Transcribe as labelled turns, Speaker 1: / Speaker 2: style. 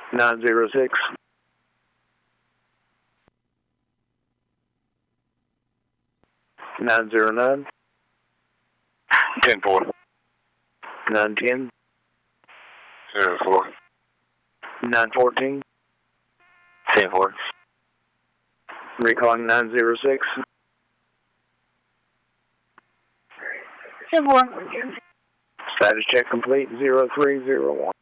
Speaker 1: 906. 909.
Speaker 2: 10-4.
Speaker 1: 910.
Speaker 2: 0-4.
Speaker 1: 914.
Speaker 2: 10-4.
Speaker 1: Recalling 906.
Speaker 3: 10-4.
Speaker 1: Status check complete. 0301.